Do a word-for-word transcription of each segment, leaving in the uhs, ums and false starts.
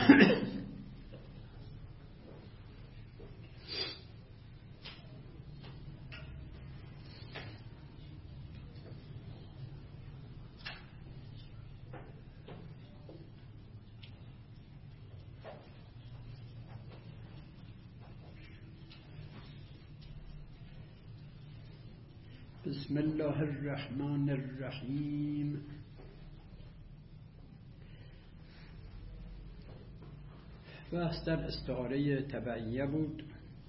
بسم الله الرحمن الرحیم. بحث در استعاره تبعیه بود.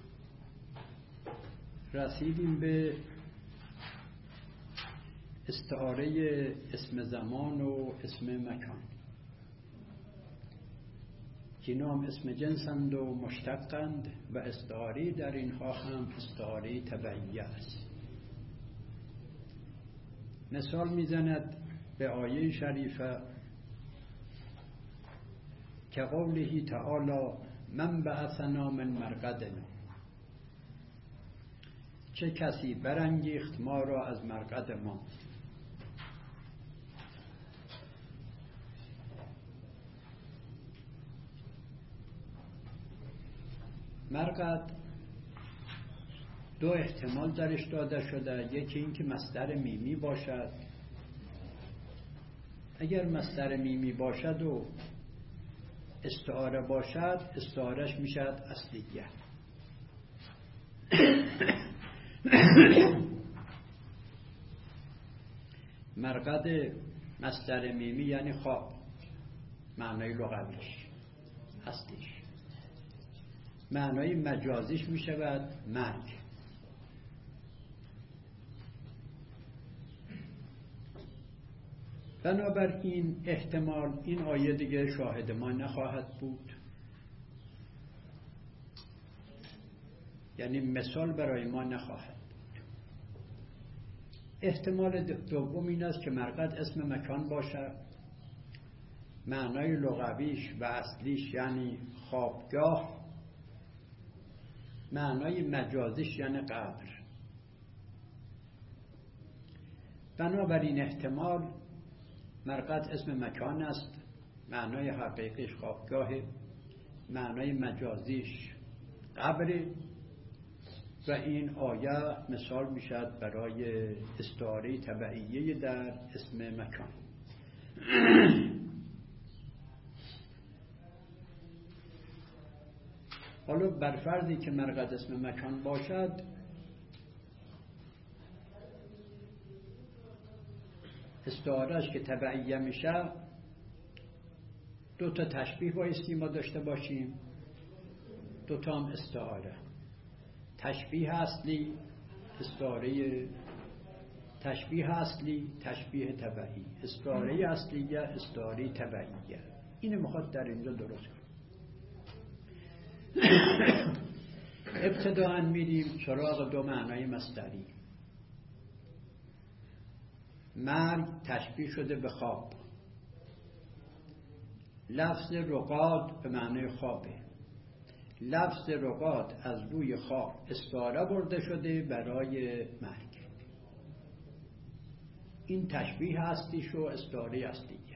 رسیدیم به استعاره اسم زمان و اسم مکان که اینا هم اسم جنسند و مشتقند و استعاره در اینها هم استعاره تبعیه است. مثال میزند به آیه شریفه که قوله تعالی من بعثنا من مرقدنا، چه کسی برانگیخت ما را از مرقد ما. مرقد دو احتمال درش داده شده، یکی این که مصدر میمی باشد. اگر مصدر میمی باشد و استعاره باشد، استعارش میشد اصلیه. مرقد مصدر میمی یعنی خواب، معنای لغویش اصلیش. معنای مجازیش میشود مرگ. بنابراین احتمال این آیه دیگه شاهد ما نخواهد بود، یعنی مثال برای ما نخواهد بود. احتمال دوم این است که مرقد اسم مکان باشد، معنای لغویش و اصلیش یعنی خوابگاه، معنای مجازیش یعنی قبر. بنابراین احتمال مرقد اسم مکان است، معنای حقیقیش خوابگاه، معنای مجازیش قبر، و این آیه مثال میشد برای استعاره تبعیه در اسم مکان. حالا بر فرضی که مرقد اسم مکان باشد، استعارهش که تبعیه میشه دو تا تشبیه بایستی ما داشته باشیم، دو تا هم استعاره. تشبیه اصلی، استعاره تشبیه اصلی، تشبیه تبعی، استعاره اصلیه، استعاره تبعیه. اینو میخواد در اینجا درست کنیم. ابتداء میریم سراغ دو معنای مصدری. مرگ تشبیه شده به خواب. لفظ رقاد به معنی خوابه. لفظ رقاد از روی خواب استعاره برده شده برای مرگ. این تشبیه اصلیش و استعاره اصلیه.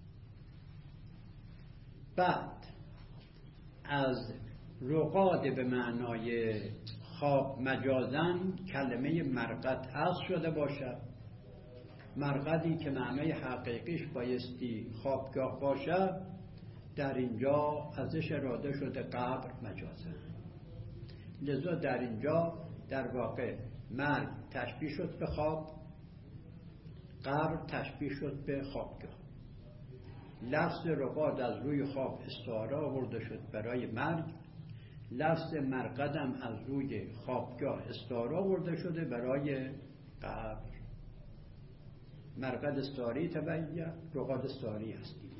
بعد از رقاد به معنای خواب مجازن کلمه مرقد حذف شده باشد. مرقدی که معنای حقیقیش بایستی خوابگاه باشه، در اینجا ازش اراده شده قبر مجازن. لذا در اینجا در واقع مرگ تشبیه شد به خواب، قبر تشبیه شد به خوابگاه. لفظ رقاد از روی خواب استعاره آورده شد برای مرگ، لفظ مرقدم از روی خوابگاه استعاره آورده شده برای قبر. مرقد استعاره تبعیه، رقاد استعاره اصلیه.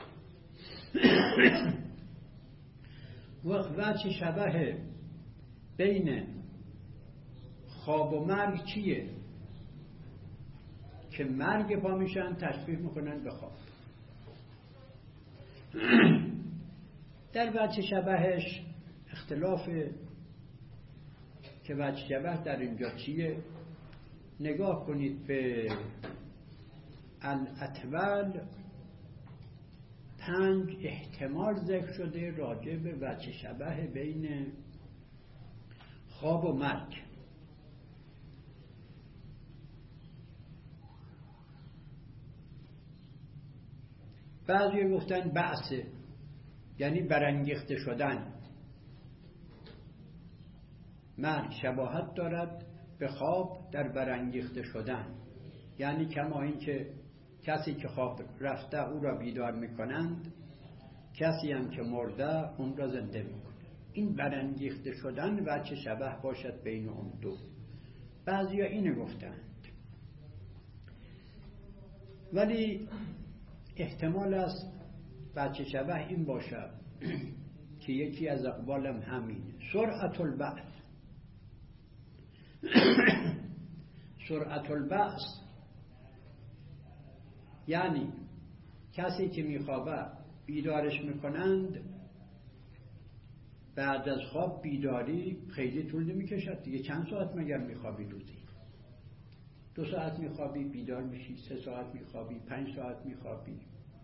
وجه شبه بین خواب و مرگ چیه؟ که مرگ پا میشن تشبیه میکنن به خواب. در وجه شبهش اختلاف که وجه شبه در اینجا چیه؟ نگاه کنید به الاطول پنج احتمال ذکر شده راجع به وجه شبه بین خواب و مرگ. بعضی گفتن بعثه، یعنی برانگیخته شدن. مرگ شباهت دارد به خواب در برانگیخته شدن، یعنی کما این که کسی که خواب رفته او را بیدار میکنند، کسی هم که مرده اون را زنده میکنند. این برانگیخته شدن وجه شبه باشد بین اون دو. بعضی ها اینو گفتند، ولی احتمال است وجه شبه این باشد که یکی از اقوالم همینه، سرعت البعث. سرعت البعث یعنی کسی که میخوابه بیدارش میکنند، بعد از خواب بیداری خیلی طول نمیکشد دیگه. چند ساعت مگر میخوابی روزی؟ دو ساعت میخوابی بیدار میشی، سه ساعت میخوابی، پنج ساعت میخوابی.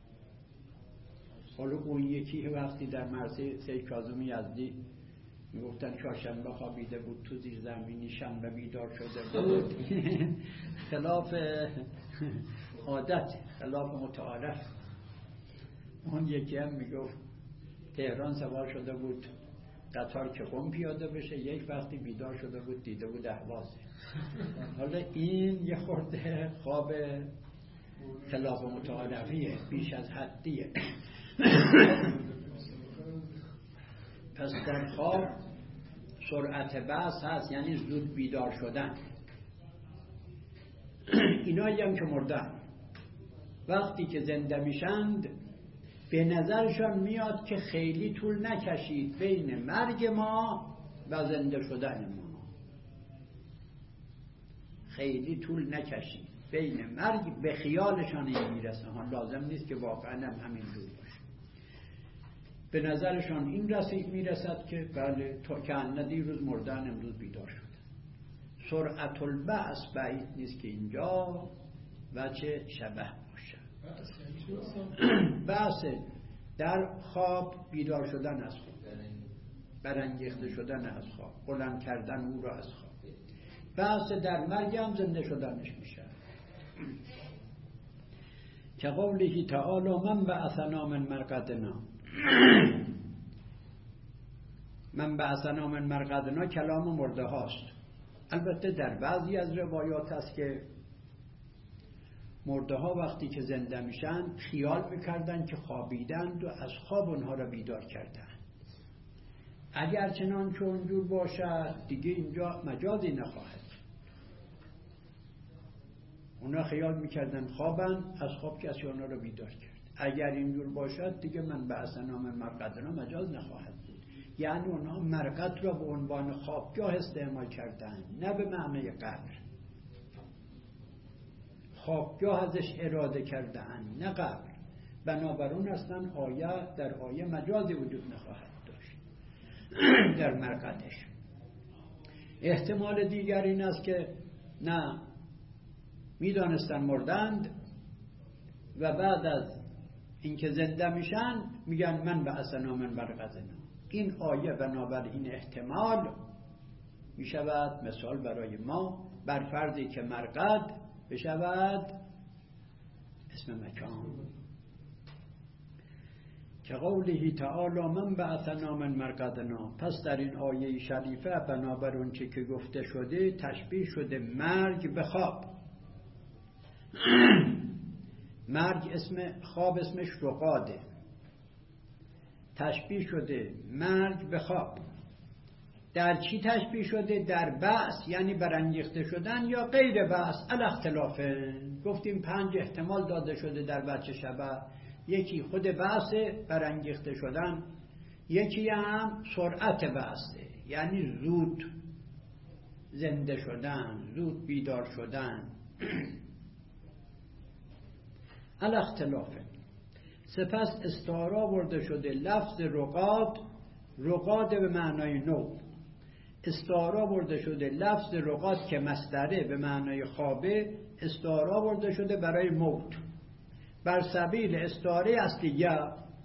حالا اون یکی وقتی در مرسه سید کاظم یزدی میگفتن چهارشنبه خوابیده بود تو زیر زمینی، شنبه بیدار شده بود. خلاف عادت، خلاف متعارف. اون یکی هم میگفت تهران سوار شده بود قطار که قم پیاده بشه، یک وقتی بیدار شده بود دیده بود اهوازه. حالا این یه خورده خواب خلاف متعارفیه، بیش از حدیه. پس در خواب سرعت بعث هست، یعنی زود بیدار شدن. اینایی هم که مردن وقتی که زنده میشند به نظرشان میاد که خیلی طول نکشید بین مرگ ما و زنده شدن ما. خیلی طول نکشید بین مرگ، به خیالشان این میرسه. ها لازم نیست که واقعا هم همین جور باشه. به نظرشان این رسید میرسد که بله تا که اندی روز مردن امروز بیدار شد. سرعت البعث بعید نیست که اینجا وجه شبه باشه. بعث در خواب بیدار شدن از خواب، برانگیخته شدن از خواب، بلند کردن او را از خواب. بعث در مرگ هم زنده شدنش میشه. که قوله تعالی من بعثنا من مرقدنا. من بعثنا من مرقدنا کلام مرده هاست. البته در بعضی از روایات هست که مرده ها وقتی که زنده میشن خیال میکردن که خوابیدند و از خواب اونها را بیدار کردن. اگر چنان که اونجور باشد دیگه اینجا مجازی نخواهد. اونا خیال میکردن خوابن، از خواب کسی اونا را بیدار کرد. اگر اینجور باشد دیگه من بعثنا من مرقدنا مجاز نخواهد بود. یعنی اونها مرقد را به عنوان خوابگاه استعمال کردن، نه به معنی قبر. خوابگاه ازش اراده کردن، نه قبر. بنابراین اصلا آیه در آیه مجازی وجود نخواهد داشت در مرقدش. احتمال دیگر این است که نه، میدانستن مردند و بعد از اینکه زنده میشن میگن من بعثنا من مرقدنا. این آیه بنابراین احتمال میشود مثال برای ما بر فردی که مرقد بشود اسم مکان. که قوله تعالی من بعثنا من مرقدنا. پس در این آیه شریفه بنابر اون چه که گفته شده تشبیه شده مرگ به خواب. مرگ اسم خواب اسمش رقاده. تشبیه شده مرگ به خواب. در چی تشبیه شده؟ در بعث، یعنی برانگیخته شدن، یا غیر بعث. الاختلافه. گفتیم پنج احتمال داده شده در وجه شبه. یکی خود بعث، برانگیخته شدن. یکی هم سرعت بعثه، یعنی زود زنده شدن، زود بیدار شدن. الاختلافه. سپس استعاره برده شده لفظ رقاد. رقاد به معنای نو. استعاره برده شده لفظ رقاد که مصدره به معنای خوابه. استعاره برده شده برای موت بر سبیل استعاره اصلیه.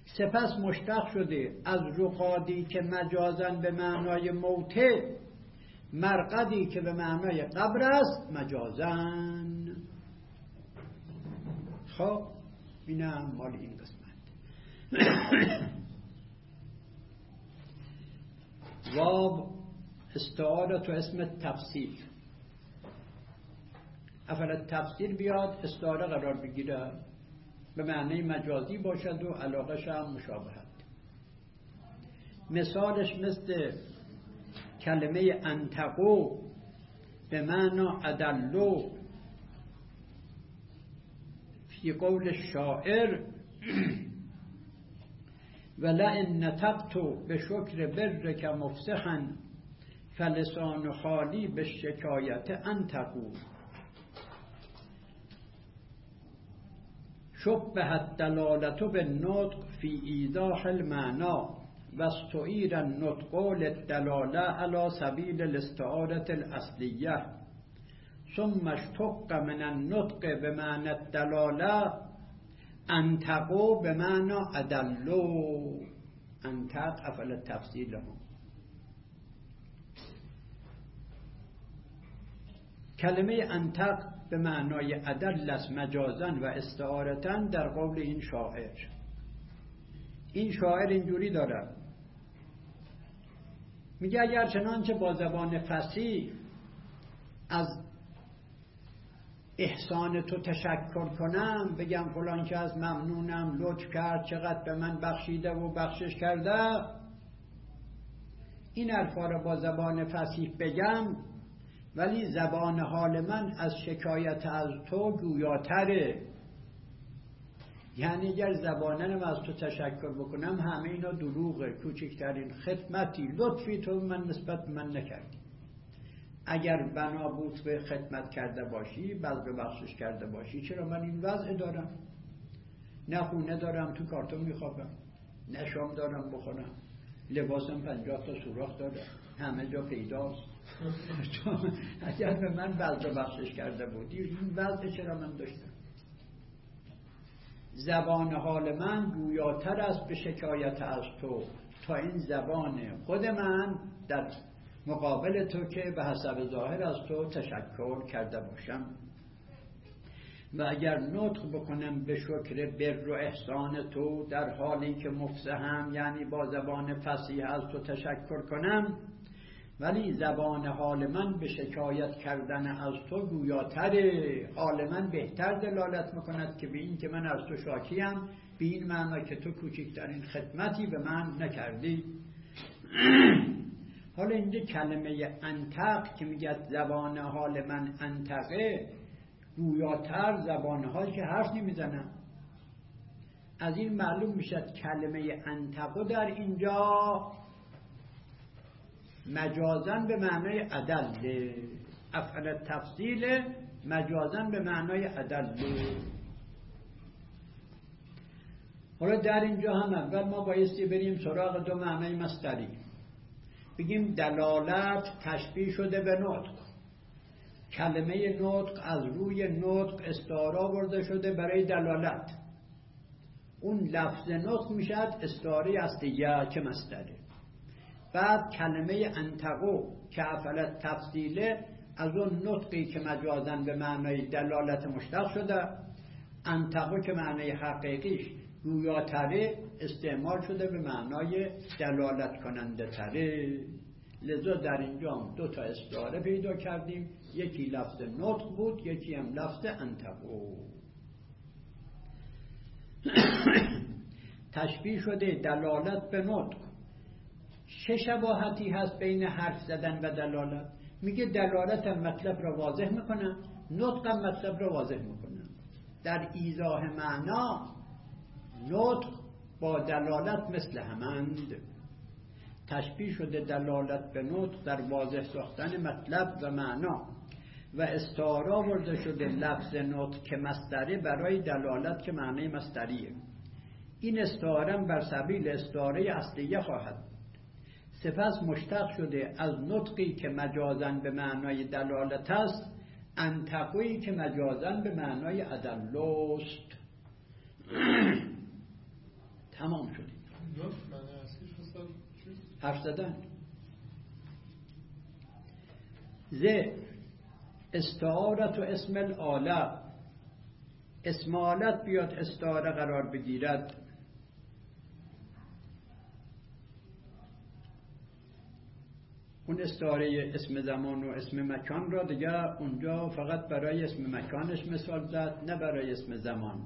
سپس مشتق شده از رقادی که مجازن به معنای موته، مرقدی که به معنای قبر است مجازن. خب اینم مال این قسمت. واب استعاره تو اسم تفسیر، افعل تفسیر بیاد استعاره قرار بگیره، به معنی مجازی باشد و علاقش هم مشابهت. مثالش مثل کلمه انتقو به معنی ادلو فی قول شاعر ولئن نطقت به شکر برک مفسحا فلسان خالی به شکایت انتقو. شبهت دلالت بالنطق فی ایضاح المعنی و استعیر النطق للدلاله علی سبیل الاستعاره الاصلیه ثم اشتق من النطق بمعنى الدلاله انتقو بمعنى ادلو. انتق افعل التفسیر له. کلمه انتق به معنای ادل است مجازن و استعارتن در قول این شاعر. این شاعر اینجوری داره میگه اگر چنانچه با زبان فصیح از احسان تو تشکر کنم، بگم فلان که از ممنونم، لطف کرد، چقدر به من بخشیده و بخشش کرده، این حرفا رو با زبان فصیح بگم، ولی زبان حال من از شکایت از تو گویاتره. یعنی اگر زبانم از تو تشکر بکنم همه اینا دروغه، کوچکترین خدمتی لطفی تو من نسبت به من نکردی. اگر بنا بود به خدمت کرده باشی، بذل بخشش کرده باشی، چرا من این وضع دارم؟ نه خونه دارم تو کارتون میخوابم، نه شام دارم بخورم، لباسم پنجاه تا سوراخ داره، همه جا پیداست. اگر به من بذل بخشش کرده بودی این وضع چرا من داشتم؟ زبان حال من گویاتر است به شکایت از تو تا این زبان خود من در مقابل تو که به حسب ظاهر از تو تشکر کرده باشم. و اگر نطق بکنم به شکر بر و احسان تو در حالی که مفصحم، یعنی با زبان فصیح از تو تشکر کنم، ولی زبان حال من به شکایت کردن از تو گویاتر، حال من بهتر دلالت میکند که به این که من از تو شاکیم، به این معنی که تو کوچکترین خدمتی به من نکردی. حالا اینجا کلمه انتق که میگه زبان حال من انتقه، گویاتر زبان حال که حرف نمیزنم. از این معلوم میشد کلمه انتقو در اینجا مجازن به معنای عدل، افعل تفصیل مجازن به معنای عدل. حالا در اینجا هم اول ما بایستی بریم سراغ دو معنای مصدری. بگیم دلالت تشبیه شده به نطق. کلمه نطق از روی نطق استعاره آورده شده برای دلالت. اون لفظ نطق میشد استعاره اصلیه که مصدره. بعد کلمه انتقو که افعل تفصیله از اون نطقی که مجازن به معنای دلالت مشتق شده، انتقو که معنای حقیقیش گویاتره استعمال شده به معنای دلالت کننده تره. لذا در اینجا دو تا استعاره پیدا کردیم، یکی لفظ نطق بود، یکی هم لفظ انتقو. تشبیه شده دلالت به نطق. چه شباهتی هست بین حرف زدن و دلالت؟ میگه دلالت هم مطلب را واضح میکنه، نطق هم مطلب را واضح میکنه. در ایضاح معنا نطق با دلالت مثل همند. تشبیه شده دلالت به نطق در واضح ساختن مطلب و معنا و استعاره آورده شده لفظ نطق که مصدره برای دلالت که معنی مصدریه. این استعاره بر سبیل استعاره اصلیه خواهد. سپس مشتق شده از نطقی که مجازن به معنای دلالت است، انتقویی که مجازن به معنای ادلوست. تمام شد. حرف زدن. ز استعارت و اسم الآله، اسم آلت بیاد استعاره قرار بگیرد. اون استعاره اسم زمان و اسم مکان را دیگه اونجا فقط برای اسم مکانش مثال زد، نه برای اسم زمان.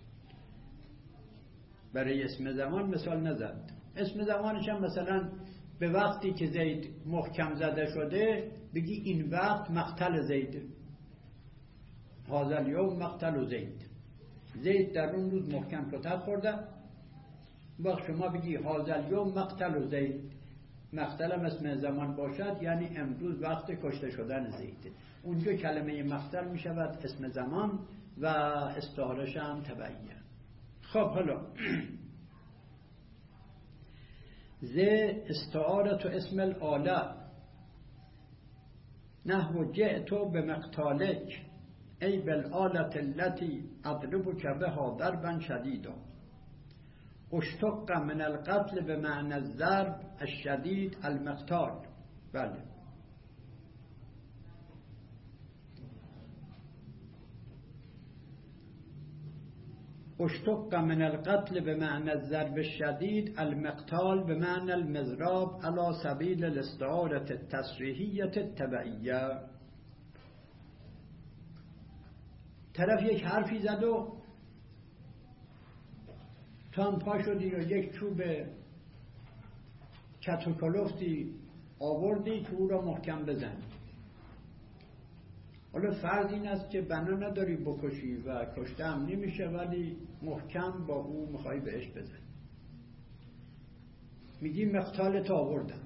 برای اسم زمان مثال نزد. اسم زمانش هم مثلا به وقتی که زید محکم زده شده بگی این وقت مقتل زید، هذا الیوم مقتل زید. زید در اون روز محکم کتک خورده، وقت شما بگی هذا الیوم مقتل زید، مقتل هم اسم زمان باشد یعنی امروز وقت کشته شدن زید. اونجا کلمه مقتل می شود اسم زمان و استعارش هم تبعیه. خب حالا ز استعارت و اسم الآله نحو جئتو بمقتالک ای بالآلة التي اضربک بها ضربا شدیدا. اشتق من القتل بمعنى الضرب الشدید المقتال. بله اشتق من القتل بمعنى الضرب الشديد المقتال بمعنى المضراب على سبيل الاستعارة التصريحية التبعية. طرف یک حرفی زد و تو هم پا شدی و یک چوب کت و کلفتی آوردی که او را محکم بزنی. حالا فرض این است که بنا نداری بکشی و کشته هم نمیشه، ولی محکم با او میخوای بهش بزن. میگی مقتالت آوردم.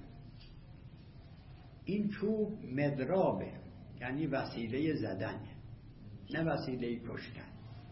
این چوب مضرابه، یعنی وسیله زدنه، نه وسیله کشتن.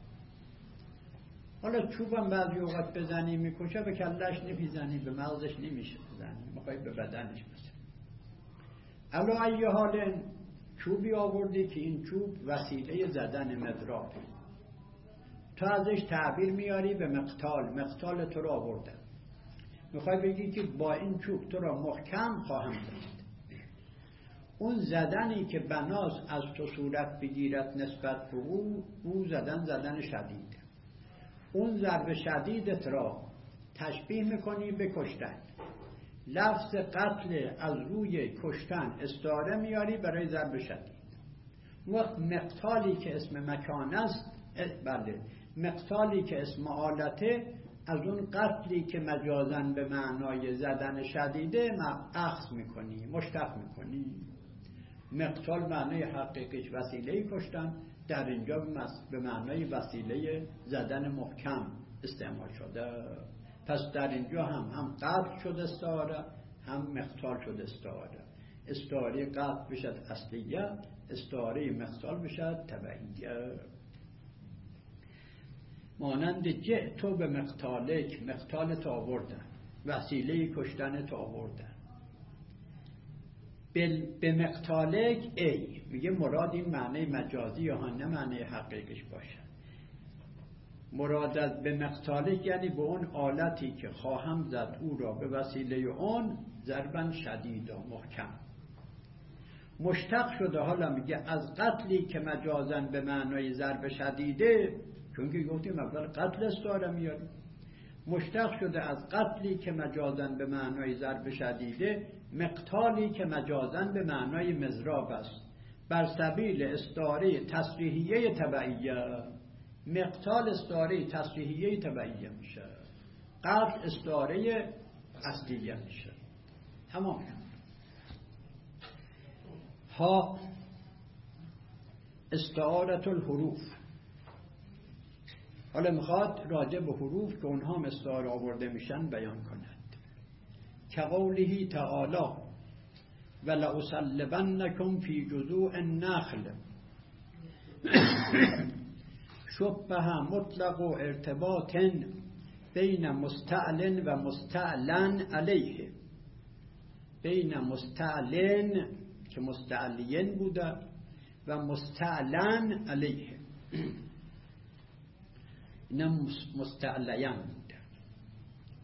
حالا چوبم بعضی اوقات بزنی میکشه، به کلش نمیزنی، به مغزش نمیشه بزنی، میخوای به بدنش بزنی. الا ای حال چوبی آوردی که این چوب وسیله زدن مضراب، تو ازش تعبیر میاری به مقتال. مقتال تو را آوردم، میخوای بگی که با این چوب تو را محکم خواهم زد. اون زدنی که بناس از تو صورت بگیرد نسبت به او، او زدن زدن شدیده. اون ضرب شدیدت را تشبیه میکنی به کشتن. لفظ قتل از روی کشتن استعاره میاری برای ضرب شدید. وقت مقتالی که اسم مکان است، بله مقتالی که اسم آلته، از اون قتلی که مجازن به معنای زدن شدیده اخذ میکنی، مشتق میکنی. مقتال معنای حقیقیش وسیله کشتن، در اینجا به معنای وسیله زدن محکم استعمال شده. پس در اینجا هم هم قتل شد استعاره، هم مقتال شد استعاره. استعاره قتل بشد اصلیه، استعاره مقتال بشد تبعیه. مانند جئتو به مقتالک، مقتالت آوردن، وسیله کشتنت آوردن. به مقتالک ای، میگه مراد این معنی مجازی یا نه معنی حقیقیش باشه. مراد از به مقتالک یعنی به اون آلتی که خواهم زد او را به وسیله اون ضربا شدید و محکم. مشتق شده، حالا میگه از قتلی که مجازن به معنای ضرب شدیده، چون که گفتیم اول قتل استعاره میاریم. مشتق شده از قتلی که مجازن به معنای ضرب شدیده، مقتالی که مجازن به معنای مضراب است، بر سبیل استعاره تصریحیه تبعیه. مقتال استعاره تصریحیه تبعیه میشه، قتل استعاره اصلیه میشه. تمام. ها استعارت الحروف. حالا میخواد راجع به حروف که اونها هم استعاره آورده میشن بیان کند. که قوله تعالی ولأصلبنکم فی جذوع النخل شبه مطلق و ارتباط بین مستعلن و مستعلن علیه. بین مستعلن که مستعلین بوده و مستعلن علیه، اینم مستعلیان بوده.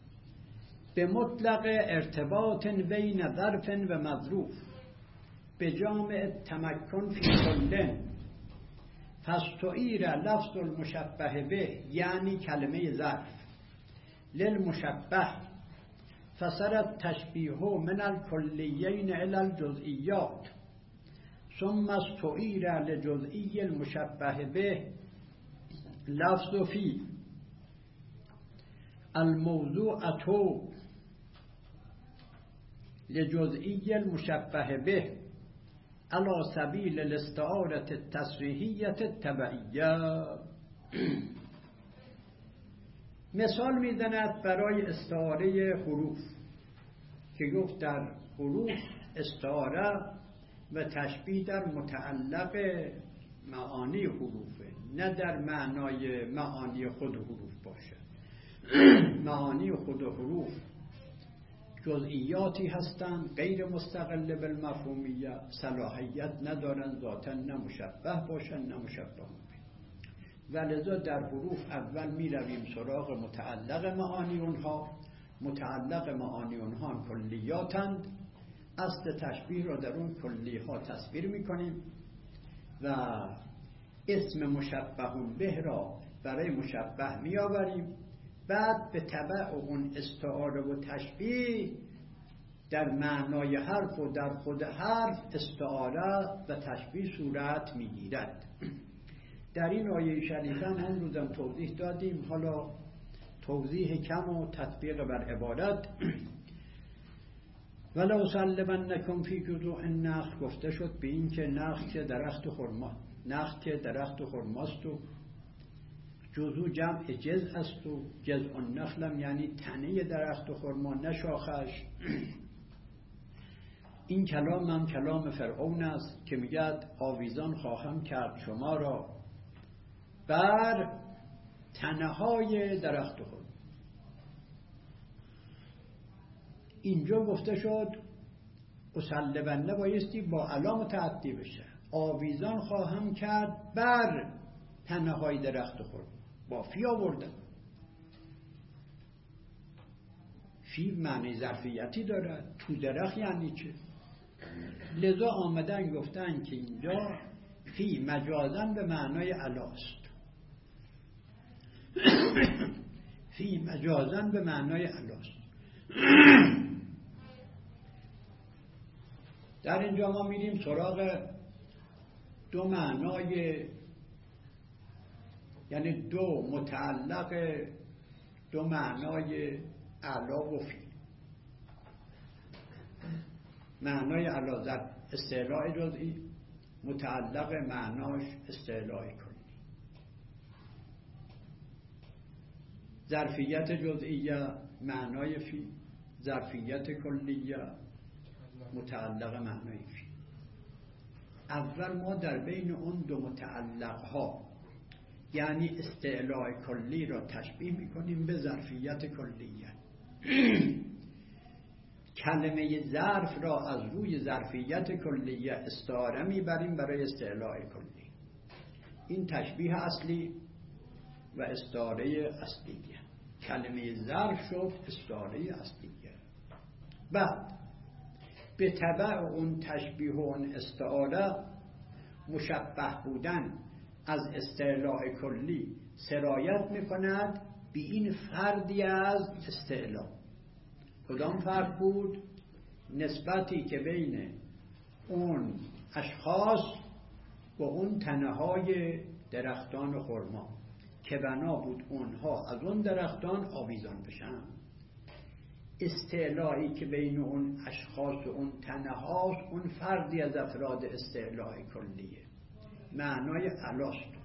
به مطلق ارتباط بین ظرف و مظروف به جامع تمکن فی کلن فاستعیر لفظ المشبه به یعنی کلمه ظرف للمشبه فصار التشبیه من الکلیین الی الجزئیات ثم استعیر لجزئی المشبه به لفظ فی الموضوعة لجزئی المشبه به على سبیل الاستعارة التصریحیة التبعیه. مثال میزند برای استعاره حروف که گفت در حروف استعاره و تشبیه در متعلق معانی حروفه، نه در معنای معانی خود حروف باشه. معانی خود حروف جزئیاتی هستند غیر مستقل بالمفهومیه، صلاحیت ندارن ذاتاً نه مشبه باشن نه مشبه و لذا در حروف اول می رویم سراغ متعلق معانی اونها. متعلق معانی اونها کلیاتند، اصل تشبیه را در اون کلیها تصویر می کنیم و اسم مشبه به را برای مشبه می آوریم. بعد به تبع اون استعاره و تشبیه در معنای حرف و در خود حرف استعاره و تشبیه صورت می گیرد. در این آیه شریفه هم اون روزم توضیح دادیم، حالا توضیح کم و تطبیق بر عبادت. ولو سلبنکم فی جذوع النخل گفته شد به این که نخل که درخت خرما، نخل که درخت خرماست و جذوع جمع جذع است و جذع النخل هم یعنی تنه درخت خرما نه شاخش. این کلام هم کلام فرعون است که میگه آویزان خواهم کرد شما را بر تنه های درخت خرما. اینجا گفته شد اسلبنه بایستی با علام تعدی بشه، آویزان خواهم کرد بر تنه های درخت خرما، با فی آوردن. فی معنی ظرفیتی داره، تو درخت یعنی چه؟ لذا آمدن گفتن که اینجا فی مجازن به معنای علاست. فی مجازن به معنای علاست. در اینجا ما میریم سراغ دو معنای، یعنی دو متعلق، دو معنای علا و فی. معنای علا در استعلاء جزئی، متعلق معناش استعلاء کلی. ظرفیت جزئیه معنای فی، ظرفیت کلیه متعلق معنای فی. اول ما در بین اون دو متعلق ها یعنی استعلاء کلی را تشبیه میکنیم به ظرفیت کلیه. کلمه ظرف را از روی ظرفیت کلیه استعاره میبریم برای استعلاء کلی. این تشبیه اصلی و استعاره اصلیه. کلمه ظرف شد استعاره اصلیه. بعد به تبع اون تشبیه و اون استعاره مشبه بودن از استعلاء کلی سرایت میکند به این فردی از استعلاء. کدام فرد بود؟ نسبتی که بین اون اشخاص و اون تنه های درختان خرما که بنا بود اونها از اون درختان آویزان بشن. استعلائی که بین اون اشخاص و اون تنه هاست اون فردی از افراد استعلاء کلیه، معنای علاست.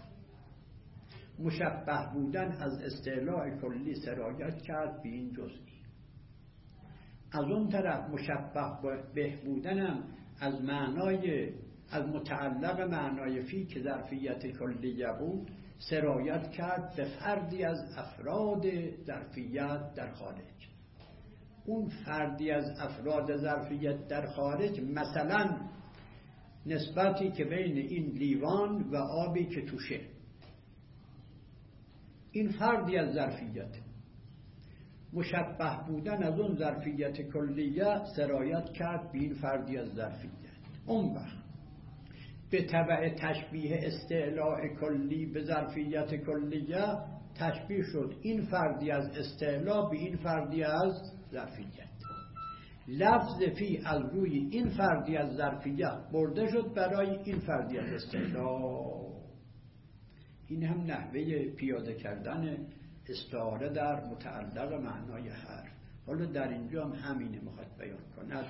مشبه بودن از استعلاء کلی سرایت کرد به این جزئی. از اون طرف مشبه به بودنم از معنای از متعلق معنای فی که ظرفیت کلیه بود سرایت کرد به فردی از افراد ظرفیت در خارج. اون فردی از افراد ظرفیت در خارج مثلا نسبتی که بین این لیوان و آبی که توشه، این فردی از ظرفیت. مشبه بودن از اون ظرفیت کلیه سرایت کرد به این فردی از ظرفیت. اون وقت به تبع تشبیه استعلاء کلی به ظرفیت کلیه تشبیه شد این فردی از استعلاء به این فردی از ظرفیت. لفظ فی از روی این فردی از ظرفیت برده شد برای این فردی از استعلاء. این هم نحوه پیاده کردن استعاره در متعلق معنای حرف. حالا در اینجا هم همینه میخواد بیان کند.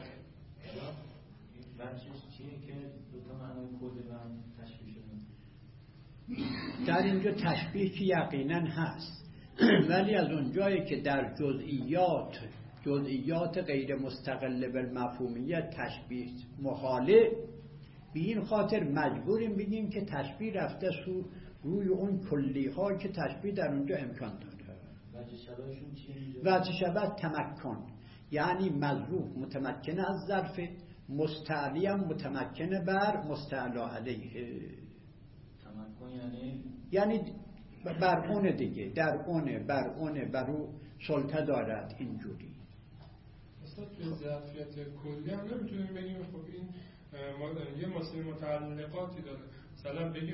بچهش چیه که دوتا معنای کلی و هم تشبیه شدن؟ در اینجا تشبیه که یقینا هست، ولی از اونجایی که در جزئیات جزئیات غیر مستقل بالمفهومیت تشبیه محاله، به این خاطر مجبوریم بگیم که تشبیه رفته سو روی اون کلی ها که تشبیه در اونجا امکان داره. وجه شبهشون چیه اینجا؟ وجه شبه تمکن، یعنی مظروف متمکنه از ظرف، مستعلی هم متمکنه بر مستعلا علیه. تمکن یعنی یعنی بر اون دیگه، در اونه بر اونه برو سلطه دارد. اینجوری اصلا توی ظرفیت کلی هم نمیتونیم بگیم خب این ما یه مسئله متعلقاتی داره، مثلا بگیم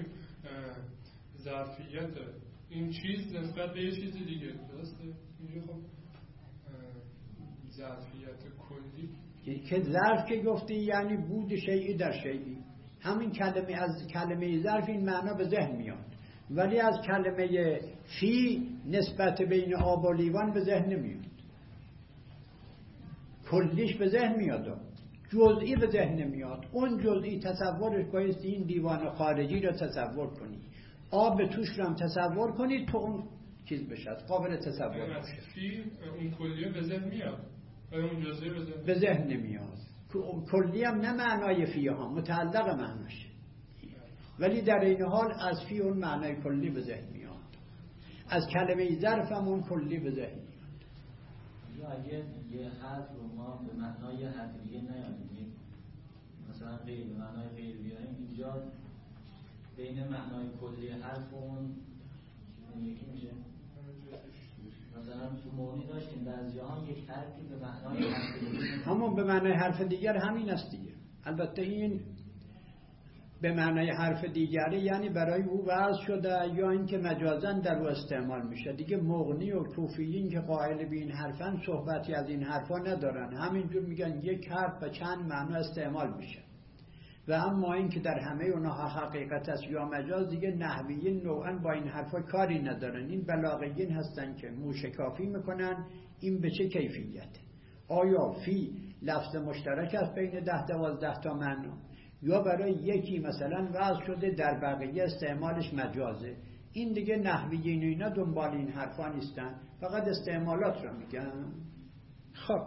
ظرفیت این چیز نسبت به یه چیز دیگه، درسته؟ اینجا خب ظرفیت کلی که ظرف که گفتی یعنی بود شیئی در شیئی، همین کلمه از کلمه ظرف این معنا به ذهن میاد، ولی از کلمه فی نسبت بین آب و لیوان به ذهن نمیاد. کلیش به ذهن میاد، جزئی به ذهن نمیاد. اون جزئی تصورش باید این دیوان خارجی رو تصور کنی، آب توش رو هم تصور کنی تو اون چیز بشه، قابل تصور بشه. فی اون کلیه به ذهن میاد ولی اون جزئی به ذهن به ذهن نمیاد. کلی هم نه معنای فی ها، متعلق معناشه، ولی در این حال از فی اون معنای کلی به ذهن میاد، از کلمه ظرف هم اون کلی به ذهن میاد. یا اگه یه حرف رو ما به معنای حرف دیگه نیاریم، مثلا غیر به معنای غیر بیاریم، اینجا بین معنای کلی حرف اون یکی میشه. مثلا تو معنی داشتیم بعضی ها یک حرفی به معنای حرف دیگه، همون به معنای حرف دیگر همین است دیگه. البته این به معنای حرف دیگری یعنی برای او وضع شده یا اینکه مجازاً در او استعمال میشه دیگه. مغنی و کوفیین که قائل به این حرفن صحبتی از این حرفا ندارن، همینجور میگن یک حرف به چند معنا استعمال میشه. و اما این که در همه اونها حقیقت است یا مجاز دیگه نحویین نوعا با این حرفا کاری ندارن. این بلاغیین هستن که موشکافی میکنن این به چه کیفیته، آیا فی لفظ مشترک است بین ده دوازده تا معنا یا برای یکی مثلا وضع شده در بقیه استعمالش مجازه. این دیگه نحویین اینا دنبال این حرفا نیستن، فقط استعمالات رو میگن. خب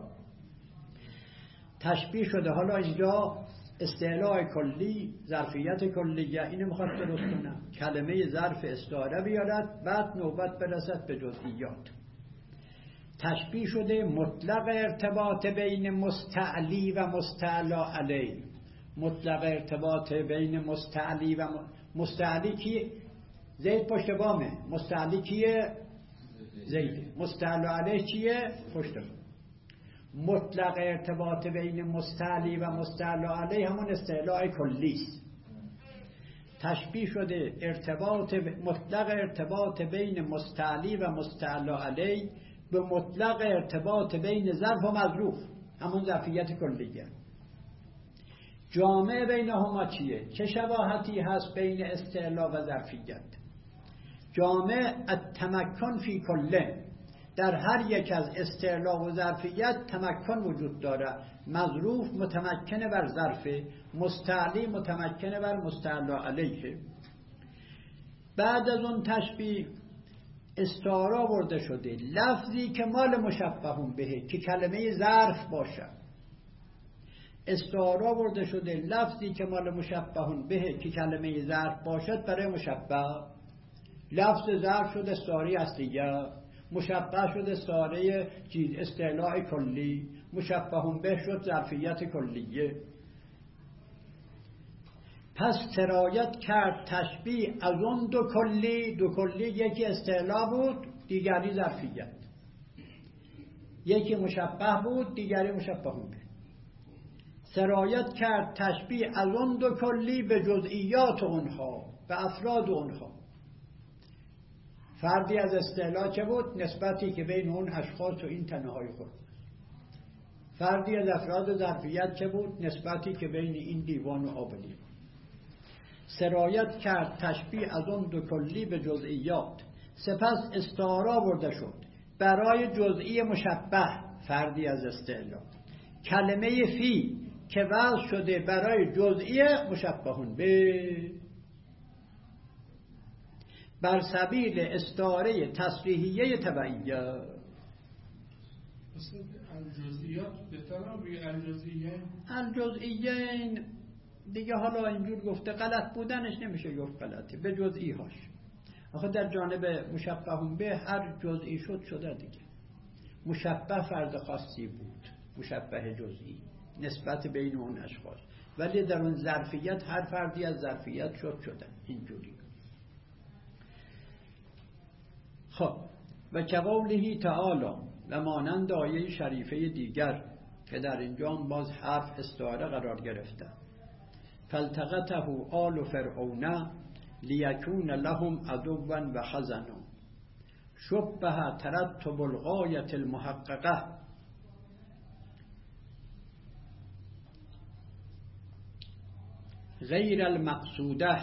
تشبیه شده. حالا اینجا استعلاء کلی، ظرفیت کلیه، اینو میخواد درست کنم. کلمه ظرف استعاره بیارد، بعد نوبت برسد به جزئیات. تشبیه شده مطلق ارتباط بین مستعلی و مستعلا علیه. مطلق ارتباط بین مستعلی و مستعلی کی؟ زید پشت بامه. مستعلی کیه؟ زیده. مستعلا علیه چیه؟ پشت بام. مطلق ارتباط بین مستعلی و مستعلا علیه همون استعلاء کلی است. تشبیه شده ارتباط مطلق ارتباط بین مستعلی و مستعلا علیه به مطلق ارتباط بین ظرف و مظروف، همون ظرفیت کلیه. جامع بینهما چیه؟ چه شباهتی هست بین استعلا و ظرفیت؟ جامع التمکن فی کله، در هر یک از استعلا و ظرفیت تمکن وجود داره. مظروف متمکنه بر ظرف، مستعلی متمکنه بر مستعلا علیه. بعد از اون تشبیه استعاره آورده شده لفظی که مال مشبهون بهه که کلمه ظرف باشد. استعاره آورده شده لفظی که مال مشبهون بهه که کلمه ظرف باشد برای مشبه. لفظ ظرف شده استعاره اصلیه، مشبه شده استعاره چیز استعلاء کلی، مشبهون به شد ظرفیت کلیه. پس سرایت کرد تشبیه از اون دو کلی. دو کلی یکی استعلاء بود، دیگری ظرفیت. یکی مشبه بود، دیگری مشبه به. سرایت کرد تشبیه از اون دو کلی به جزئیات اونها، به افراد اونها. فردی از استعلا چه بود؟ نسبتی که بین اون اشخاص و این تنهای خود. فردی از افراد ظرفیت چه بود؟ نسبتی که بین این دیوان و آب لیوان. سرایت کرد تشبیه از اون دو کلی به جزئیات، سپس استعاره برده شد برای جزئی مشبه، فردی از استعلا. کلمه فی که وضع شده برای جزئی مشبهون به، بر سبیل استعاره تصریحیه تبعیه. الجزئیات بهتره روی الجزئیین. الجزئیین دیگه حالا اینجور گفته غلط بودنش نمیشه گفت غلطه، به جزئی هاش. آخه در جانب مشبهون به هر جزئی شد شده دیگه. مشبه فرد خاصی بود، مشبه جزئی نسبت بین اون اشخاص، ولی در اون ظرفیت هر فردی از ظرفیت شد شده اینجوری. خب و کقوله تعالی، و مانند آیه شریفه دیگر که در اینجا باز حرف استعاره قرار گرفته، فالتقطه آل فرعون لیکون لهم عدوا و حزنا، شبه ترتب الغایة المحققه غیر المقصوده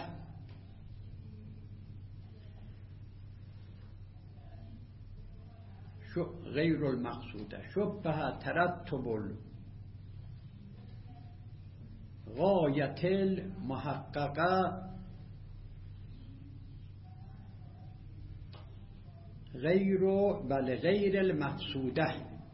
غیر المقصوده شبه ترتب الغایة المحققه غیر بل غیر المقصوده،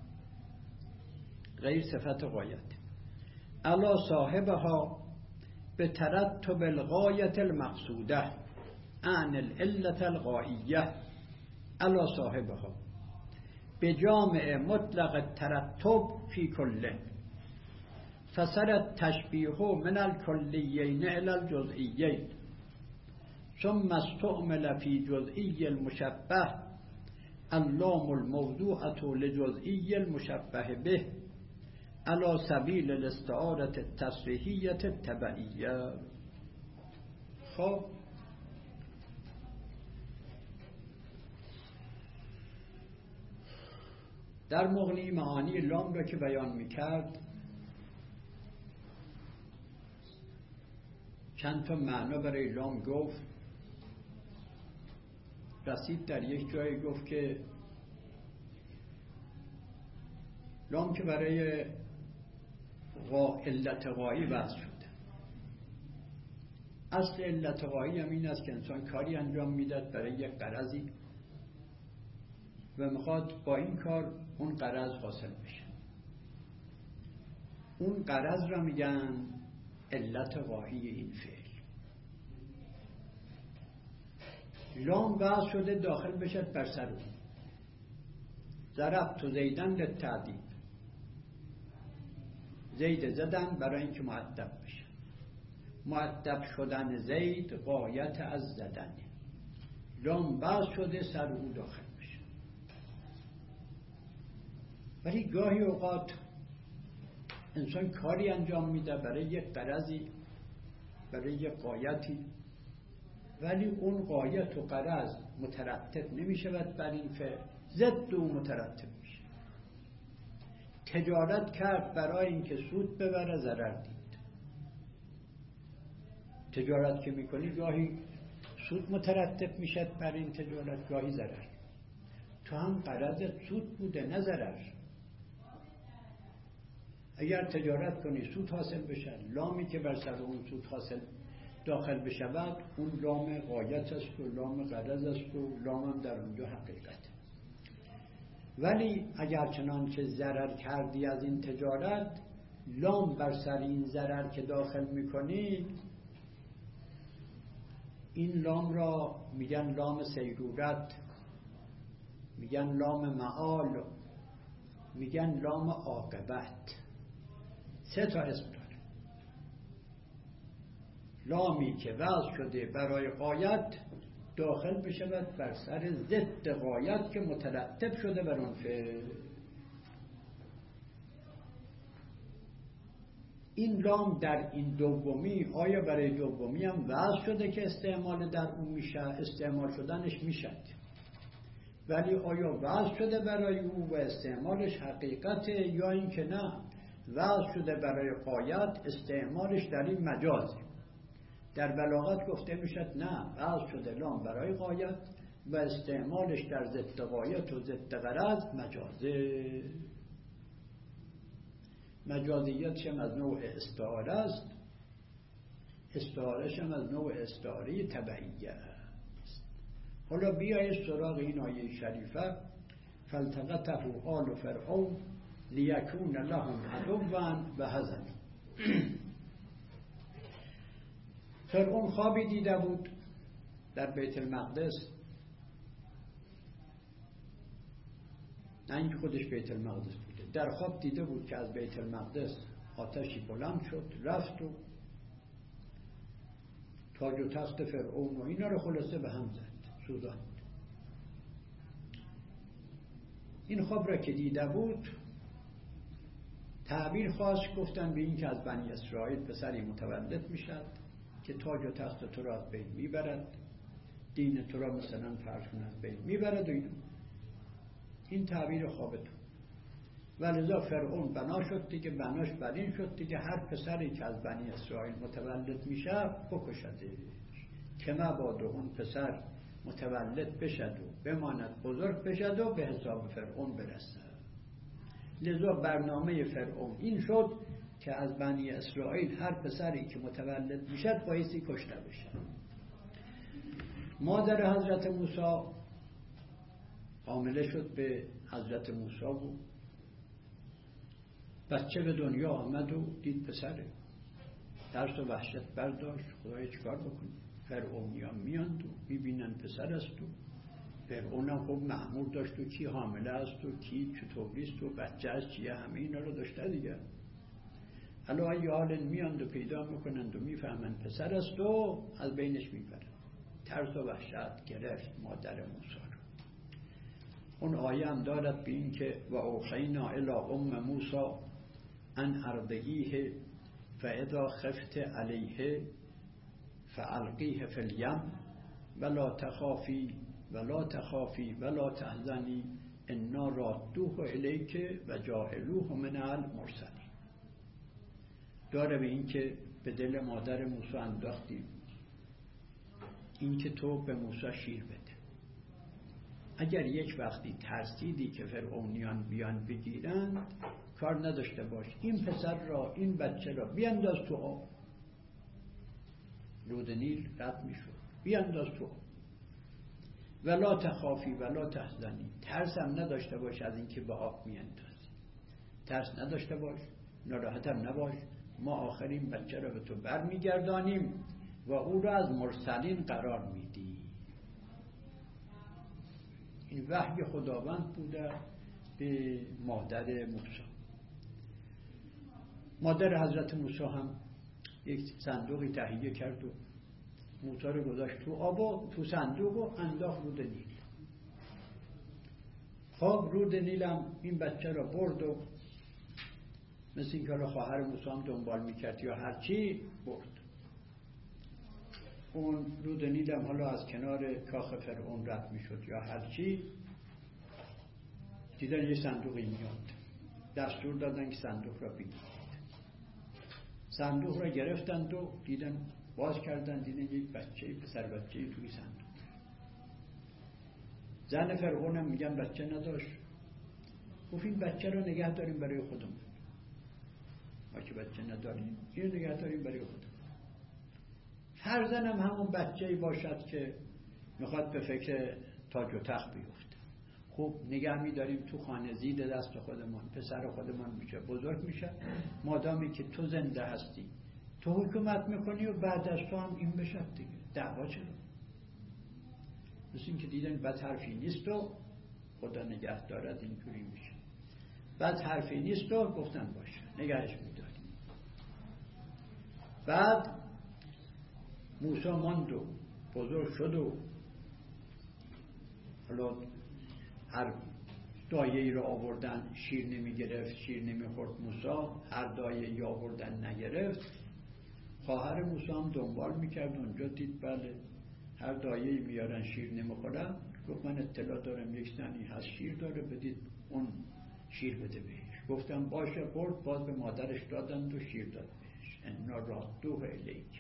غیر صفت غایت، علی صاحبها به ترتب الغایة المقصوده عن العلة الغائیه علی صاحبها به جامع مطلق الترتب فی کله، فسر التشبیه من الکلیین الی الجزئیین، ثم استعمل فی جزئی المشبه اللام الموضوعة لجزئی المشبه به على سبیل الاستعارة التصریحیة التبعیه. خب در مغنی معانی لام را که بیان میکرد چند تا معنا برای لام گفت. رسید در یک جایی گفت که لام که برای غا علت غایی وضع شده. اصل علت غایی هم این است که انسان کاری انجام میداد برای یک غرضی و میخواد با این کار اون غرض حاصل بشه. اون غرض را میگن علت غایی این فعل. لام وضع شده داخل بشد بر سر اون. ضربت زیدن للتعدیب، زید زدن برای اینکه مؤدب بشه. مؤدب شدن زید غایت از زدن. لام وضع شده سر او داخل بشه. ولی گاهی اوقات انسان کاری انجام میده برای یک غرضی، برای یک غایتی، ولی اون غایت و غرض مترتب نمی شود بر این فعل، ضد او مترتب میشه. تجارت کرد برای اینکه سود ببره، ضرر دید. تجارت که میکنی گاهی سود مترتب میشه بر این تجارت، گاهی ضرر. تو هم غرضت سود بوده نه ضرر. اگر تجارت کنی سود حاصل بشه، لامی که بر سر اون سود حاصل داخل بشود اون لام غایت است و لام غرض است و لام هم در اونجا حقیقت. ولی اگر چنانچه ضرر کردی از این تجارت، لام بر سر این ضرر که داخل میکنی، این لام را میگن لام سیرورت، میگن لام معال، میگن لام عاقبت. سه تا اسم داره. لامی که وضع شده برای غایت داخل بشود بر سر ضد غایت که مترتب شده بر اون فعل. این لام در این دومی آیا برای دومی هم وضع شده که استعمال در اون میشه؟ استعمال شدنش میشد، ولی آیا وضع شده برای او و استعمالش حقیقته یا این که نه وضع شده برای غایت، استعمالش در این مجازه؟ در بلاغت گفته میشد نه، وضع شده لام برای غایت و استعمالش در ضد غایت و ضد غرض مجازه. مجازیتش هم از نوع استعاره است، استعارهش هم از نوع استعاره تبعیه است. حالا بیایید سراغ این آیه شریفه، فالتقطه آل فرعون لیکون لهم عدوا و حزنا. فرعون خوابی دیده بود در بیت المقدس، نه اینکه خودش بیت المقدس بوده، در خواب دیده بود که از بیت المقدس آتشی بلند شد، رفت و تاج و تخت فرعون و اینا رو خلاصه به هم زد، سوزاند. این خواب را که دیده بود تعبیر خواست، گفتن به این که از بنی اسرائیل پسری متولد میشد که تاج و تخت تو را از بین میبرد، دین تو را مثلا فرض کن از بین میبرد و اینا. این تعبیر خواب تو. ولذا فرعون بنا شد دیگه، بناش بر این شد دیگه هر پسری که از بنی اسرائیل متولد میشه بکشدش، که مبادا اون پسر متولد بشد و بماند بزرگ بشد و به حساب فرعون برسد. لذا برنامه فرعون این شد که از بنی اسرائیل هر پسری که متولد میشد بایستی کشته بشه. مادر حضرت موسی حامله شد به حضرت موسی و بچه به دنیا آمد و دید پسره، ترس و وحشت برداشت، خدای چیکار بکنه؟ فرعونیان میاند و میبینن پسر است و فرعون هم خب مأمور داشت و کی حامله است و کی چطوریست و بچه است چیه، همه اینا رو داشته دیگه. حالا ای حال میاند و پیدا میکنند و میفهمند پسر است و از بینش میبرند. ترس و وحشت گرفت مادر موسی رو. اون آیه هم دارد به این که و اوحینا الی ام موسی ان ارضعیه فاذا خفت علیه فالقیه فی الیم ولا تخافی ولا تخافی ولا تحزنی انا رادوه الیک و جاعلوه من المرسلین. داره به این که به دل مادر موسی انداختیم این که تو به موسی شیر بده، اگر یک وقتی ترسیدی که فرعونیان بیان بگیرند کار نداشته باش، این پسر را این بچه را بیانداز تو آب. رود نیل رد می شد، بیانداز تو آب. ولا تخافی ولا تحزنی، ترس هم نداشته باش از اینکه به آب میاندازی، ترس نداشته باش، ناراحت هم نباش، ما آخرین بچه را به تو بر میگردانیم و او را از مرسلین قرار میدی. این وحی خداوند بوده به مادر موسی. مادر حضرت موسی هم یک صندوقی تهیه کرد و موسی رو گذاشت تو آب و تو صندوق و انداخت رود نیل. خب رود نیل هم این بچه را برد و مثل این که خواهر موسی هم دنبال میکرد یا هرچی برد. اون رود نیل هم حالا از کنار کاخ فرعون رد میشد یا هرچی، دیدن یه صندوقی میاد، دستور دادن که صندوق را بگیرید. صندوق را گرفتند و دیدن باز کردن، دیدن یک بچه پسر بچه توی صندوق. زن فرعون هم میگن بچه نداشت، گفت این بچه رو نگه داریم برای خودمون، ما که بچه نداریم اینو نگه داریم برای خودمون. فرزن هم همون بچه‌ای باشد که میخواد به فکر تاج و تخت بیفته، خوب نگه میداریم تو خانه زید دست خودمون، پسر خودمون میشه بزرگ میشه، مادامی که تو زنده هستی تو حکومت میکنی و بعد از تو هم این بشه دیگه، دعوا چرا؟ مثل این که دیدن بد حرفی نیست و خدا نگه دارد اینجوری میشه، بد حرفی نیست و گفتن باشه نگهش میداریم. بعد موسی ماند و بزرگ شد و حالا هر دایه ای را آوردن شیر نمی گرفت، شیر نمی خورد موسی. هر دایه ای آوردن نگرفت. خواهر موسی هم دنبال میکرد، اونجا دید بله هر دایه ای میارن شیر نمی خورن. گفت من اطلاع دارم یک زنی هست شیر داره، بدید اون شیر بده بهش. گفتم باشه، خورد. باز به مادرش دادن و شیر داد بهش. انا رادوه الیک.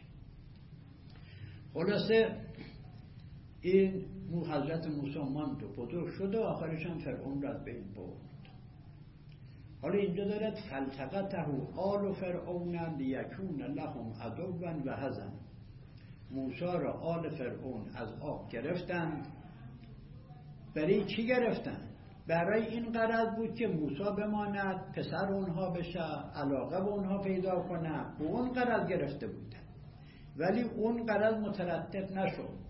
خلاصه این مو حضرت موسی ماند و بزرگ شد و آخرش هم فرعون را از بین برد. حالا اینجا دارد فالتقطه آل فرعون لیکون لهم عدوا و حزنا. موسی را آل فرعون از آب گرفتند. برای چی گرفتند؟ برای این غرض بود که موسی بماند، پسر اونها بشه، علاقه به اونها پیدا کنه. به اون غرض گرفته بودند، ولی اون غرض مترتب نشد.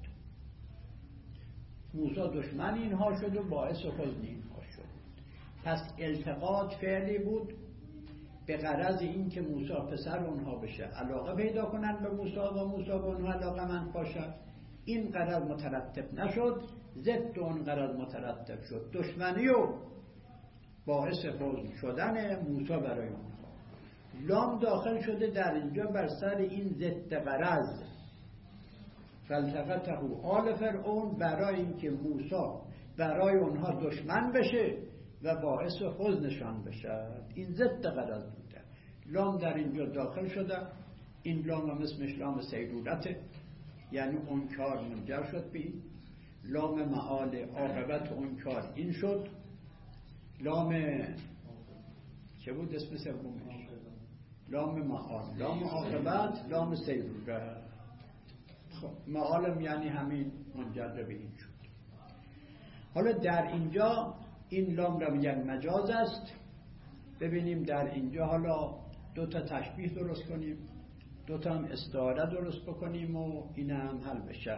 موسی دشمن اینها شد و باعث حزن اینها شد. پس التقاط فعلی بود به غرض این که موسی پسر اونها بشه، علاقه پیدا کنن به موسی و موسی به اونها علاقه مند باشه. این غرض مترتب نشد، ضد اون غرض مترتب شد، دشمنی و باعث حزن شدن موسی برای اونها. لام داخل شده در اینجا بر سر این ضد غرض. فالتقطه آل فرعون، برای اینکه موسی برای اونها دشمن بشه و باعث حزنشان بشه. این ضد غرض بوده. لام در اینجا داخل شده. این لام هم اسمش لام سیرورته، یعنی اون کار منجر شد به این. لام معال عاقبت اون کار این شد. لام چه بود اسم سومش؟ لام معال، لام عاقبت، لام سیروره. خب معالم یعنی همین منجر به این شد. حالا در اینجا این لام را میگن مجاز است. ببینیم در اینجا حالا دو تا تشبیه درست کنیم، دو تا هم استعاره درست بکنیم و این هم حل بشه.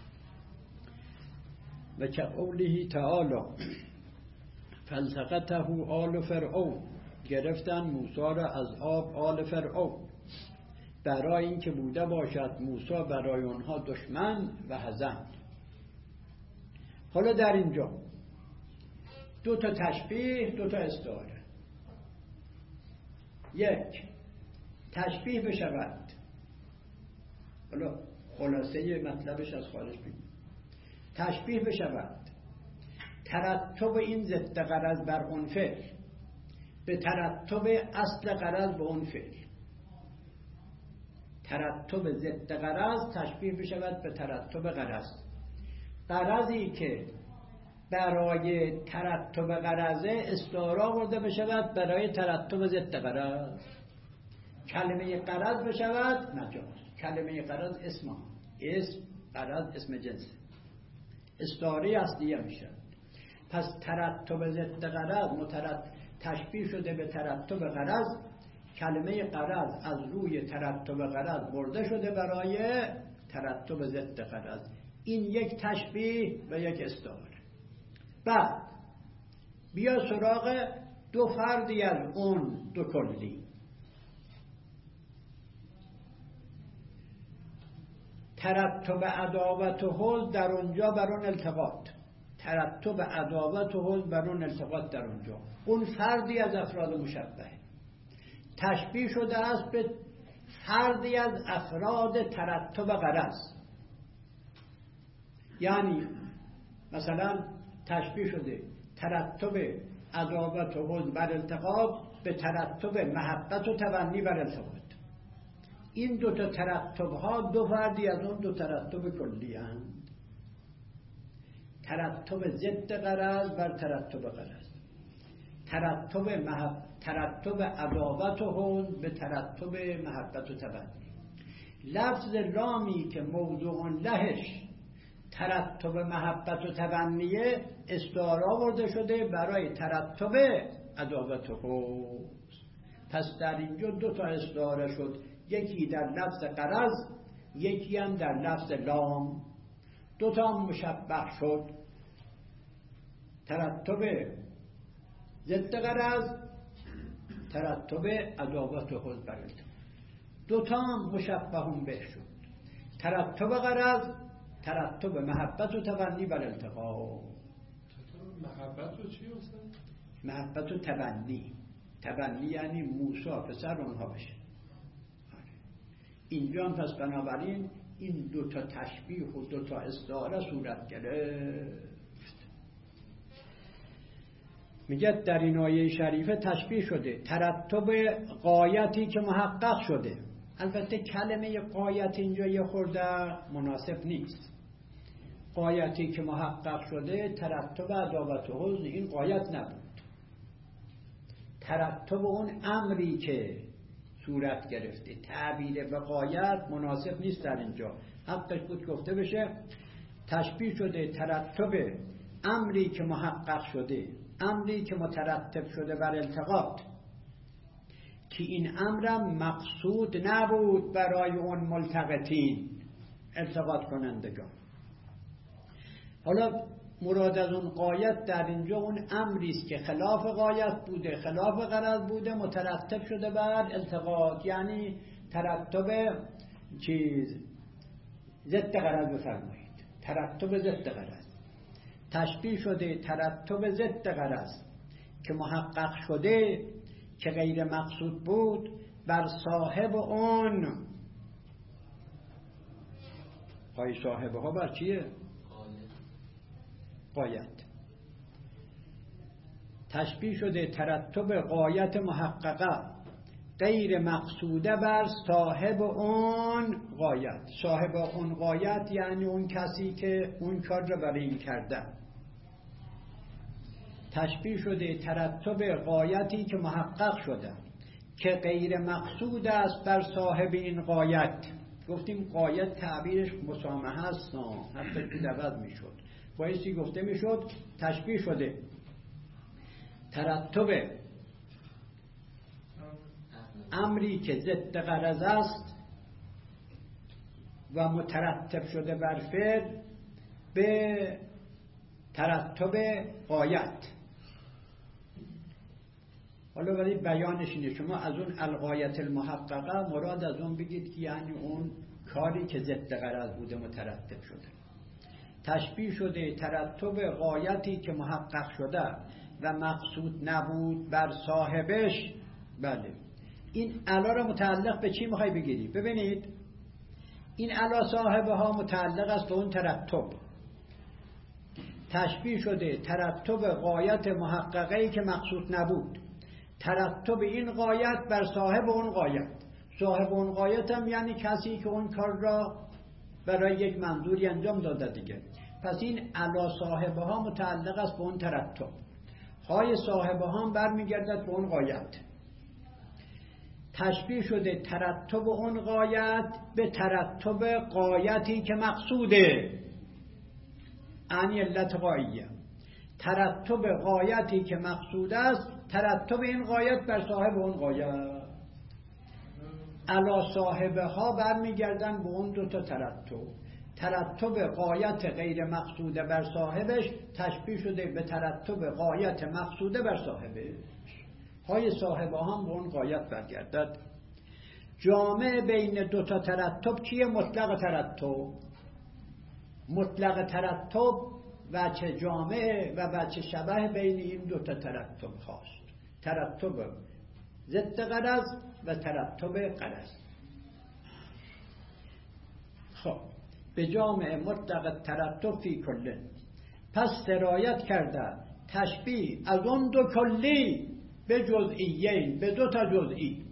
و که قوله تعالی فالتقطه آل فرعون، گرفتن موسی را از آب آل فرعون، برای اینکه بوده باشد موسی برای آنها دشمن و حزن. حالا در اینجا دو تا تشبیه، دو تا استعاره. یک، تشبیه بشود. حالا خلاصه مطلبش از خارج بگیم. تشبیه بشود ترتب این ضد غرض بر اون فعل به ترتب اصل غرض به اون فعل. ترتب ضد غرض تشبیه بشود به ترتب غرض. غرضی که برای ترتب غرض استعاره آورده بشود برای ترتب ضد غرض. کلمه غرض بشود مجاز. کلمه غرض اسم اسم غرض اسم جنس، استعاره اصلیه میشه. پس ترتب ضد غرض مترتب تشبیه شده به ترتب غرض. کلمه غرض از روی ترتب غرض برده شده برای ترتب ضد غرض. این یک تشبیه و یک استعاره. بعد بیا سراغ دو فردی از اون دو کلی. ترتب عداوت و حزن در اونجا بر اون التقاط. ترتب عداوت و حزن بر اون التقاط در اونجا. اون فردی از افراد مشبهه تشبیه شده است به فردی از افراد ترتب غرض. یعنی مثلا تشبیه شده ترتب عداوت و حزن بر التقاط به ترتب محبت و تبنی بر التقاط. این دو تا ترتب ها دو فردی از اون دو ترتب کلی هستند. ترتب ضد غرض بر ترتب غرض. ترتب محب... ترتب عداوت و حزن به ترتب محبت و تبنی. لفظ لامی که موضوع لهش ترتب محبت و تبنیه استعاره آورده شده برای ترتب عداوت و حزن. پس در اینجا دو تا استعاره شد، یکی در لفظ غرض، یکی هم در لفظ لام. دو تا مشبه شد، ترتب ضد غرض، ترتب عداوت و حزن بر التقاط. دو تا مشبه به شد، ترتب غرض، ترتب محبت و تبنی بر التقاط. محبت رو چی هستن؟ محبت و تبنی. تبنی یعنی موسی پسر اونها بشه. اینجا پس بنابراین این دوتا تشبیه و دوتا استعاره صورت گرفت. میگه در این آیه شریفه تشبیه شده ترتب غایتی که محقق شده. البته کلمه غایت اینجا یه خورده مناسب نیست. غایتی که محقق شده ترتب عداوت و حزن این غایت نبود. ترتب اون امری که صورت گرفته تعبیر به غایت مناسب نیست در اینجا. حقش بود گفته بشه تشبیه شده ترتب امری که محقق شده، امری که مترتب شده بر التقاط، که این امرم مقصود نبود برای اون ملتقطین التقاط کنندگان. حالا مراد از اون غایت در اینجا اون امری است که خلاف غایت بوده، خلاف غرض بوده، مترتب شده بر التقاط، یعنی ترتب چیز ضد غرض بفرمایید، ترتب ضد غرض. تشبیه شده ترتب ضد غرض که محقق شده که غیر مقصود بود بر صاحب اون. پای صاحبه ها بر چیه؟ غایت. تشبیه شده ترتب غایت محققه غیر مقصوده بر صاحب اون غایت. صاحب اون غایت یعنی اون کسی که اون کار را برای این کرده. تشبیه شده ترتب غایتی که محقق شده که غیر مقصود است بر صاحب این غایت. گفتیم غایت تعبیرش مسامحه است، حتی که دبد می شد بایستی گفته می شد تشبیه شده ترتب امری که ضد غرض است و مترتب شده بر فعل به ترتب غایت. حالا ولی بیانش اینه شما از اون الغایت المحققه مراد از اون بگید که یعنی اون کاری که ضد غرض بوده مترتب شده. تشبیه شده ترتب غایتی که محقق شده و مقصود نبود بر صاحبش. بله این علا را متعلق به چی میخوای بگیری؟ ببینید این علا صاحبه ها متعلق است به اون ترتب. تشبیه شده ترتب غایت محققه‌ای که مقصود نبود، ترتب این غایت بر صاحب اون غایت. صاحب اون غایت هم یعنی کسی که اون کار را برای یک منظوری انجام داده دیگه. پس این علا صاحبه ها متعلق است به اون ترتب، های صاحبه ها هم برمیگردد به اون غایت. تشبیه شده ترتب اون غایت به ترتب غایتی که مقصوده، یعنی علت غاییه. ترتب غایتی که مقصود است ترتب این غایت بر صاحب اون غایت. علا صاحبه ها برمیگردن به اون دو تا ترتب. ترتب غایت غیر مقصوده بر صاحبش تشبیه شده به ترتب غایت مقصوده بر صاحبش. های صاحبه هم به اون غایت برگردد. جامع بین دو تا ترتب چیه؟ مطلق ترتب. مطلق ترتب وجه جامع و وجه شبه بین این دو تا ترتب خواست. ترتب ضد غرض و ترتب غرض. خب به جامع مطلق ترتب فی کله، پس سرایت کرده تشبیه از اون دو کلی به جزئیین، به دو تا جزئی.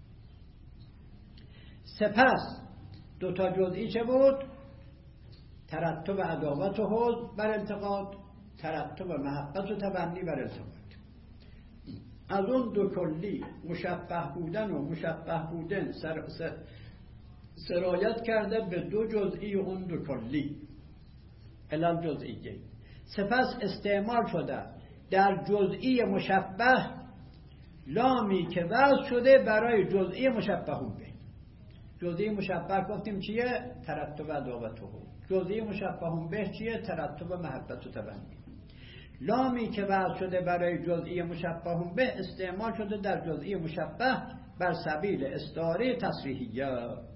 سپس دو تا جزئی چه بود؟ ترتب عداوت و حزن بر التقاط، ترتب محبت و تبنی بر التقاط. از اون دو کلی مشبه بودن و مشبه بودن سر سر سرایت کرده به دو جزئی اون دو کلی علال جزئیه. سپس استعمال شده در جزئی مشبه لامی که وضع شده برای جزئی مشبه به. جزئی مشبه گفتیم چیه؟ ترتب عداوت و حزن. جزئی مشبه به چیه؟ ترتب محبت و تبنی. لامی که وضع شده برای جزئی مشبه به استعمال شده در جزئی مشبه بر سبیل استعاره تصریحیه.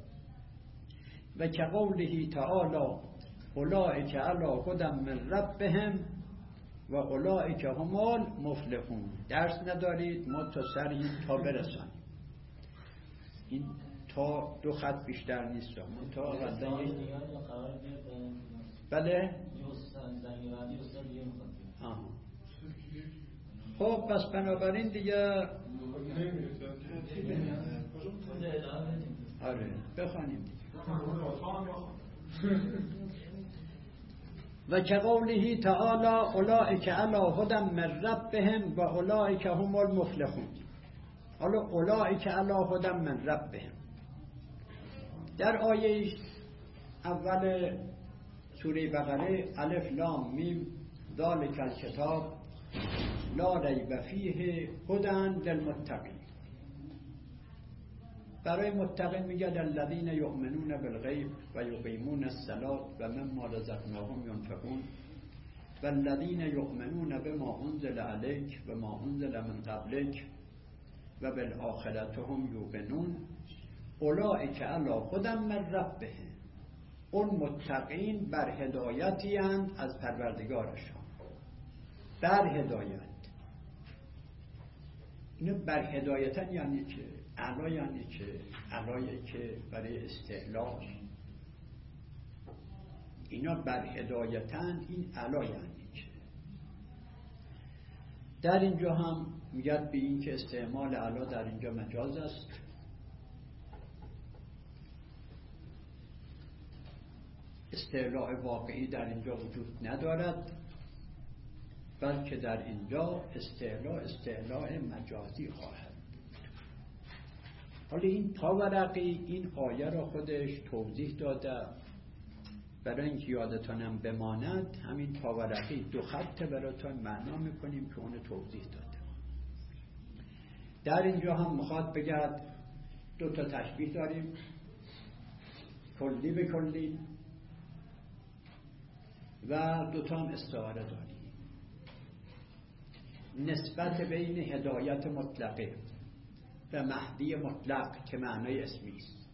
و که قوله تعالی اولئک علی هدی من ربهم و اولئک هم المفلحون. درس ندارید ما تا سر این تا برسانیم. این تا دو خط بیشتر نیست من تا قدم یک بله آها. خب پس بنابراین دیگه آره بخوانیم و که قوله تعالی اولئک علی هدی من ربهم و اولئک هم المفلحون. حالا اولئک علی هدی من ربهم در آیه اول سوره بقره الف لام میم ذالک الکتاب لا ریب فیه هدی للمتقین. برای متقین میگه الذین یؤمنون بالغیب و یقیمون الصلاة و مما رزقناهم ينفقون والذین یؤمنون بما انزل علیک و ما انزل من قبلک و بالآخرة هم یوقنون اولئک علی هدی من ربهم. اون متقین بر هدایتی اند از پروردگارشان. بر هدایت اینو بر هدایتن یعنی چه؟ علا یعنی چه؟ علایی که برای استعلاء اینا بر هدایتن. این علا یعنی چه؟ در اینجا هم میگد به این که استعمال علا در اینجا مجاز است. استعلاء واقعی در اینجا وجود ندارد، بلکه در اینجا استعلاء استعلاء مجازی خواهد. حالا این پاورقی این آیه را خودش توضیح داده. برای اینکه یادتانم بماند همین پاورقی دو خط براتون معنا میکنیم که اون توضیح داده. در اینجا هم میخواد بگرد دو تا تشبیه داریم، کلی به کلی و دو تا هم استعاره داریم. نسبت بین هدایت مطلقه و مهدی مطلق که معنای اسمی است.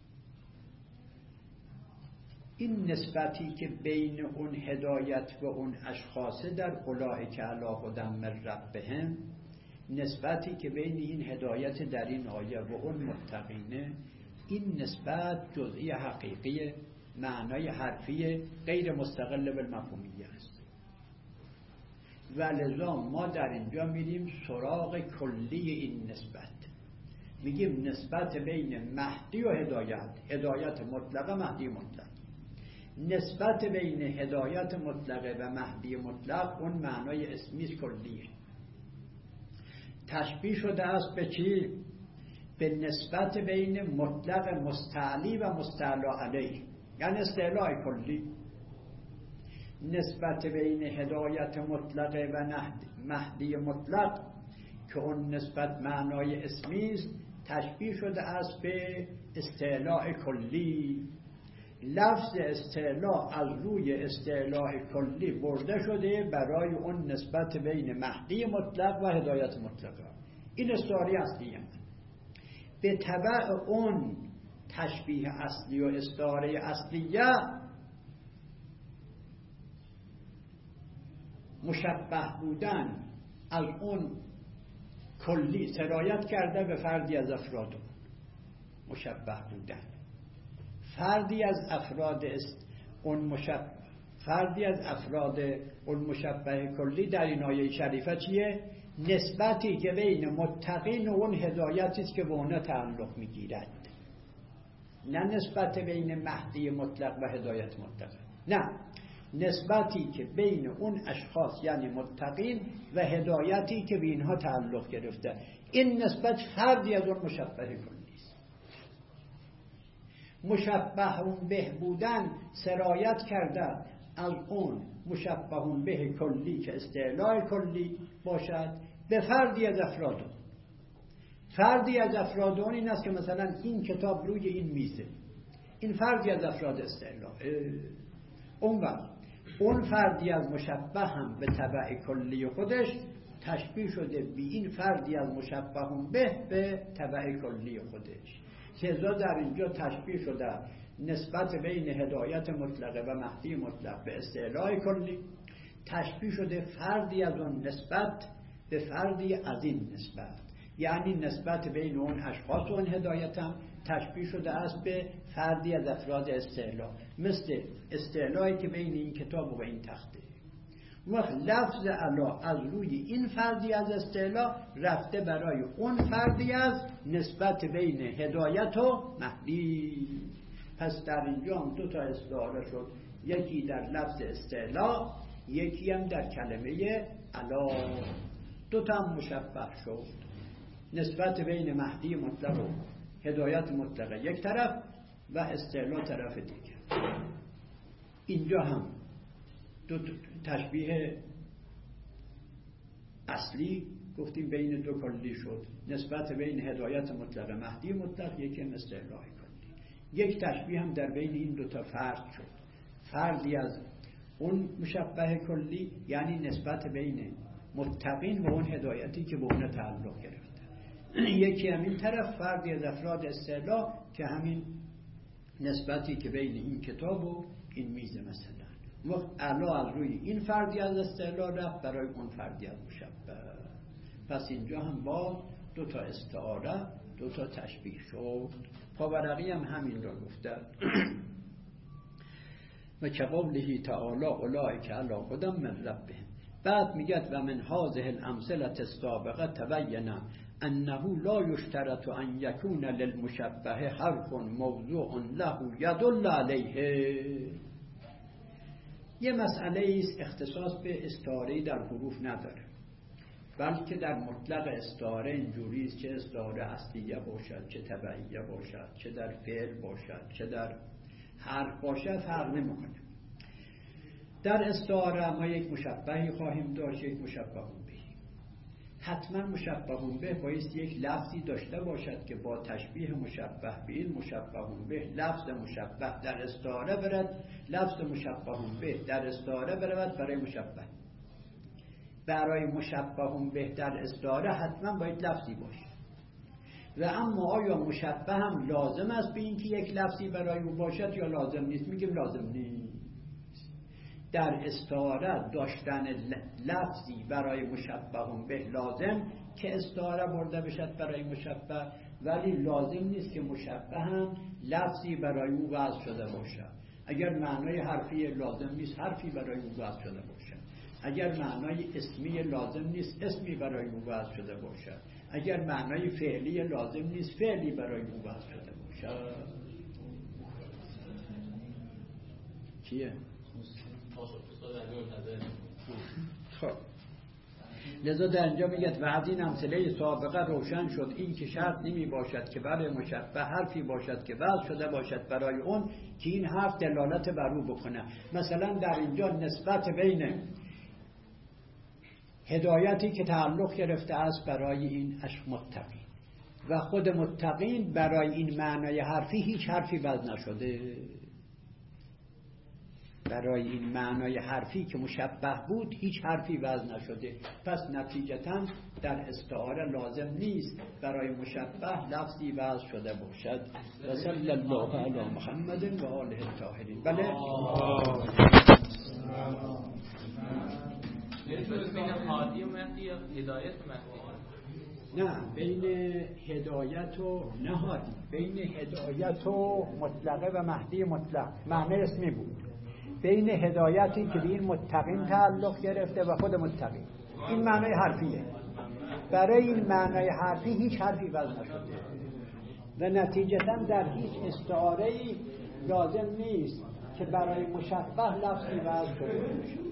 این نسبتی که بین اون هدایت و اون اشخاص در اولئک علی هدی من ربهم، نسبتی که بین این هدایت در این آیه و اون متقینه، این نسبت جزئی حقیقی معنای حرفی غیر مستقل بالمفهومیه است. و لذا ما در اینجا میریم سراغ کلی این نسبت. میگیم نسبت بین مهدی و هدایت، هدایت مطلقه مهدی مطلق. نسبت بین هدایت مطلقه و مهدی مطلق اون معنای اسمی کلیه. تشبیه شده است به چی؟ به نسبت بین مطلق مستعلی و مستعلی علیه، یعنی استعلاء کلی. نسبت بین هدایت مطلقه و مهدی مطلق که اون نسبت معنای اسمی است تشبیه شده است به استعلاء کلی. لفظ استعلاء از روی استعلاء کلی برده شده برای اون نسبت بین مهدی مطلق و هدایت مطلقه. این استعاره اصلیه. به تبع اون تشبیه اصلی و استعاره اصلیه مشبه بودن از اون کلی سرایت کرده به فردی از افراد. مشبه بودن فردی از افراد است اون مشبه فردی از افراد اون مشبه کلی در این آیه شریفه چیه؟ نسبتی که بین متقین و اون هدایتی است که به اونها تعلق میگیرد. نه نسبت بین مهدی مطلق و هدایت مطلق، نه، نسبتی که بین اون اشخاص یعنی متقین و هدایتی که به اینها تعلق گرفته. این نسبت فردی از اون مشبه کلی است. مشبه به بودن سرایت کرده از اون مشبه به کلی که استعلاء کلی باشد به فردی از افراد. فردی از افراد اون این است که مثلا این کتاب روی این میزه، این فردی از افراد استعلاء. اون وقت اون فردی از مشبه هم به تبع کلی خودش تشبیه شده به این فردی از مشبه هم به به تبع کلی خودش. لذا در اینجا تشبیه شده نسبت بین هدایت مطلقه و مهدی مطلق به استعلاء کلی، تشبیه شده فردی از اون نسبت به فردی از این نسبت، یعنی نسبت بین اون اشخاص و اون هدایت هم تشبیه شده است به فردی از افراد استعلا، مثل استعلایی که بین این کتاب و این تخته. وقت لفظ علا از روی این فردی از استعلا رفته برای اون فردی از نسبت بین هدایت و مهدی. پس در اینجا هم دو تا استعاره شد، یکی در لفظ استعلا، یکی هم در کلمه علا. دو تا هم مشبه شد، نسبت بین مهدی مطلق و هدایت مطلقه یک طرف و استعلا طرف دیگر. اینجا هم دو تشبیه اصلی گفتیم بین دو کلی شد، نسبت بین هدایت مطلق مهدی مطلق، یکی هم استعلا کلی. یک تشبیه هم در بین این دو تا فرد شد، فردی از اون مشبه کلی، یعنی نسبت بین متقین و اون هدایتی که به اون تعلق گرفته. یکی همین طرف فردی از افراد استعلا که همین نسبتی که بین این کتاب و این میزه مثلا. وقت علا از روی این فردی از استعلا رفت برای اون فردی از مشبه. پس اینجا هم با دو تا استعاره دو تا تشبیه شد. پاورقی هم همین را گفته و که قوله تعالی اولئک علی هدی من ربهم. بعد میگه و من هذه الامثله السابقه تبین انه لا یشترط ان یکون للمشبه حرف موضوع له یدل علیه. یه مسئله است اختصاص به استعاره در حروف نداره، بلکه در مطلق استعاره اینجوری است که استعاره اصلیه باشد، چه تبعیه باشد، چه در فعل باشد، چه در حرف باشد، فرق نمیکنه. در استعاره ما یک مشبهی خواهیم داشت، یک مشبه به. حتما مشبه به بایست یک لفظی داشته باشد که با تشبیه مشبه به این مشبه به لفظ مشبه در استعاره برد، لفظ مشبه به در استعاره برود برای مشبه. برای مشبه به در استعاره حتما باید لفظی باشه. و اما آیا مشبه هم لازم است به این که یک لفظی برای او باشد یا لازم نیست؟ میگیم لازم نیست. در استعاره داشتن لفظی برای مشبه به لازم که استعاره برده بشد برای مشبه، ولی لازم نیست که مشبه هم لفظی برای او وضع شده باشد. اگر معنای حرفی لازم نیست حرفی برای او وضع شده باشد، اگر معنای اسمی لازم نیست اسمی برای او وضع شده باشد، اگر معنای فعلی لازم نیست فعلی برای او وضع شده باشد. کیه؟ خب لذا در اینجا میگه و از این امثله سابقه روشن شد این که شرط نمی باشد که برای مشبه حرفی باشد که وضع شده باشد برای اون که این حرف دلالت بر او بکنه. مثلا در اینجا نسبت بین هدایتی که تعلق گرفته است برای این عشق متقین و خود متقین، برای این معنای حرفی هیچ حرفی وضع نشده. برای این معنای حرفی که مشبه بود هیچ حرفی وضع نشده. پس نتیجتاً در استعاره لازم نیست برای مشبه لفظی وضع شده باشد. و صلی الله علی محمد و آله الطاهرین. بله بین هادی و مهدی یا هدایت و مهدی؟ نه، بین هدایت و نهادی، بین هدایت و مطلقه و مهدی مطلق. معنی اسمی بود بین هدایتی که به این متقین تعلق گرفته و خود متقین. این معنی حرفیه. برای این معنی حرفی هیچ حرفی وضع نشده و نتیجتاً در هیچ استعاره‌ای لازم نیست که برای مشبه لفظی وضع شده باشه.